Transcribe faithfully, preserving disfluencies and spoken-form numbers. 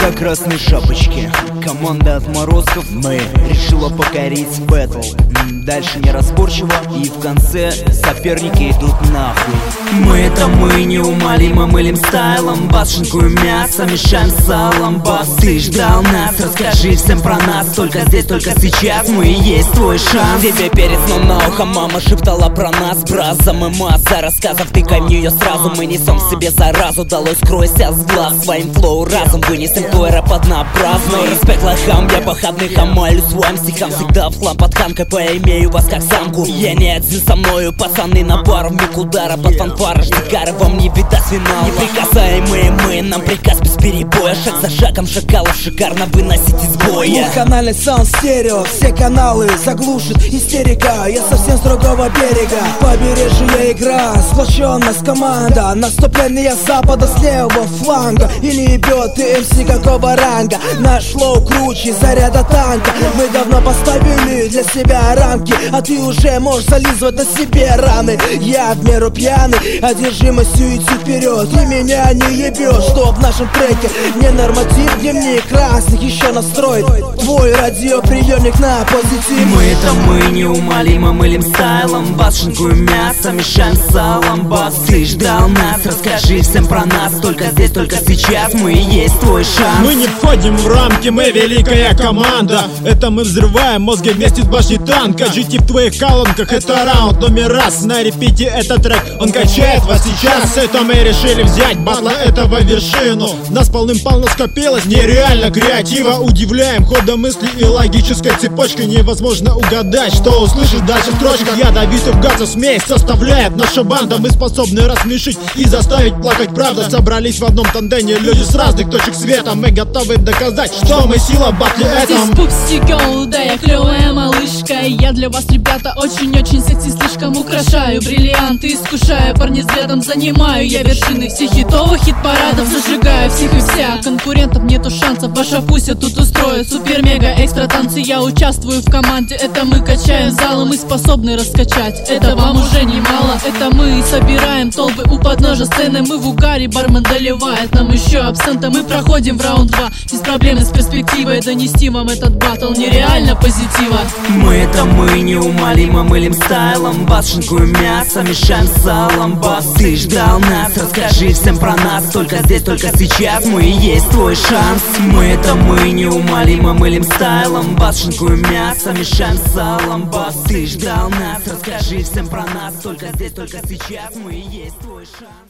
Это красные шапочки, команда отморозков. Мы решила покорить бэтл. Дальше неразборчиво, и в конце соперники идут нахуй. Мы это мы, неумолимо мылим стайлом. Бас, шинкуем мясо, мешаем с салом. Бас, ты ждал нас, расскажи всем про нас. Только здесь, только сейчас мы и есть твой шанс. Тебе перец, но на ухо мама шептала про нас. Браза, мы масса рассказов, тыкай в нее сразу. Мы несем в себе заразу, долой скройся с глаз. Своим флоу разом вынесем твой рэп однообразный. Респект лохам, я походных амалю своим стихам. Всегда в хлам под ханкой, поимею вас как самку. Я не один со мною, пацаны на пару. Миг удара под фанфары, штикары, вам не видать финала. Неприкасаемые мы, нам приказ без перебоя. Шаг за шагом шакалов шикарно выносить из боя. Двухканальный саунд стерео, все каналы заглушит истерика. Я совсем с другого берега, побережье игра, сплоченность команда. Наступление с запада, с левого фланга. Или ебет ты эм си какого ранга. Наш флоу круче заряда танка. Мы давно поставили для себя рамки, а ты уже можешь зализывать на себе раны. Я в меру пьяный, одержимостью идти вперед. И меня не ебет, что в нашем треке не норматив, дневник красных еще настроит твой радиоприемник на позитив. Мы это мы, неумолимо мылим стайлом. Бас, шинкуем мясо, мешаем с салом. Бас, ты ждал нас, расскажи всем про нас. Только здесь, только сейчас мы и есть твой шанс. Мы не входим в рамки, мы великая команда. Это мы взрываем мозги вместе с башней танка. джи ти в твоих колонках, это раунд номер раз. На репите этот трек, он качает вас сейчас. Это мы решили взять батла этого вершину. Нас полным-полно скопилось, нереально креатива. Удивляем ходом мысли и логической цепочкой. Невозможно угадать, что услышишь дальше в строчках. Ядовитых газов смесь составляет наша банда. Мы способны рассмешить и заставить плакать правда. Собрались в одном тандеме люди с разных точек света. Мы готовы доказать, что мы сила батли этом. Здесь пупси гол, да я клевая малышка. Я для вас, ребята, очень-очень секси, слишком украшаю. Бриллианты искушаю, парни взглядом занимаю. Я вершины всех хитовых хит-парадов зажигаю всех и вся. Конкурентов нету шансов, ваша пусть тут устроит супер-мега-экстра танцы. Я участвую в команде, это мы качаем залы. Мы способны раскачать, это вам уже немало. Это мы собираем толпы у подножия сцены. Мы в угаре, бармен доливает нам еще абсента. Мы проходим в раунд два, без проблем с перспективой донести вам этот баттл нереально позитива. Мы это мы, неумолимо мылим стайлом. Бас, шинкуем мясо, мешаем с салом. Бас, ты ждал нас, расскажи всем про нас. Только здесь, только сейчас мы и есть твой шанс. Мы это мы, неумолимо мылим стайлом. Бас, шинкуем мясо, мешаем с салом. Бас, ты ждал нас, расскажи всем про нас. Только здесь, только сейчас мы и есть твой шанс.